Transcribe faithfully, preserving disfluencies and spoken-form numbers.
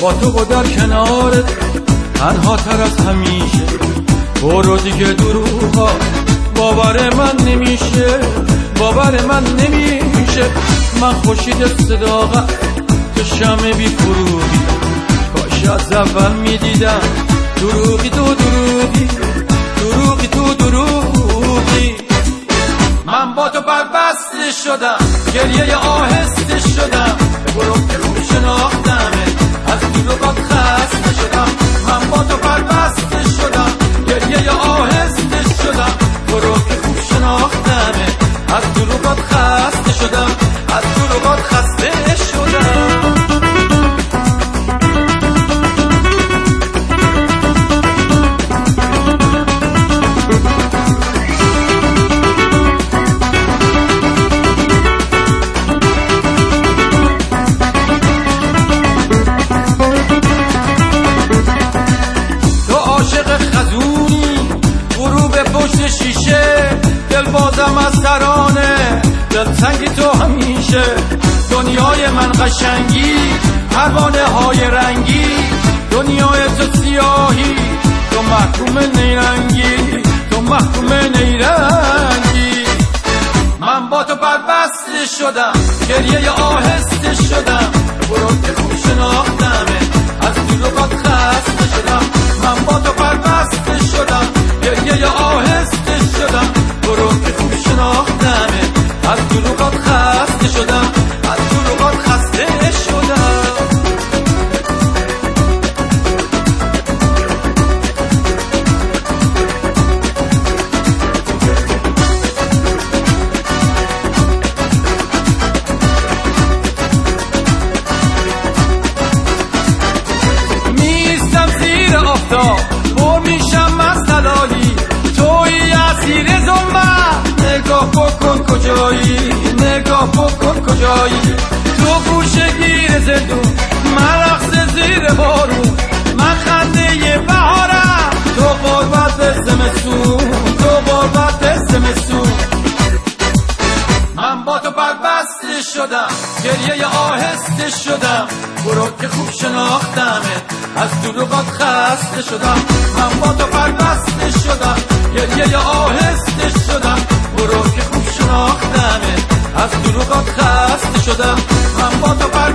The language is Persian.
با تو و در کنارت تنها تر از همیشه. برو دیگه دروغا باور من نمیشه، باور من نمیشه. من خورشید صداقت تو شمع بی فروغی، کاش از اول میدیدم دروغی تو دروغی، دروغی تو دروغی. من با تو بربسته شدم، گریه آهسته شدم، برو که خوب شناختمه، از دروغات خسته شدم. من با تو بربسته شدم، گریه آهسته شدم، برو که خوب شناختمه، از دروغات خسته شدم، از دروغات خسته شدم. شیشه دل بازم از ترانه، دل سنگی تو همیشه. دنیای من قشنگی، پروانه های رنگی، دنیای تو سیاهی، تو محکوم نیرنگی، تو محکوم نیرنگی. من با تو بربسته شدم، گریه آهسته شدم، برو که خوب شناختمه، از دروغات خسته شدم. من با تو بربسته شدم، گریه آهسته شدم، برو که خوب شناختمه، از دروغات خسته شدم، از دروغات خسته شدم. میستم زیر آفتاب، پر میشم از تلالی، توی اسیر ظلمت، نگاه بکن کجایی، نگاه بکن کجایی. تو گوشه گیر زندون، من رقص زیر بارون، من خنده بهارم، تو غربت زمستون، تو غربت زمستون. من با تو بربسته شدم، گریه آهسته شدم، برو که خوب شناختمه، از دروغات خسته شدم. من با تو بربسته شدم، گریه آهسته شدم، برو که خوب شناختمه، از دروغات خسته شدم. من با تو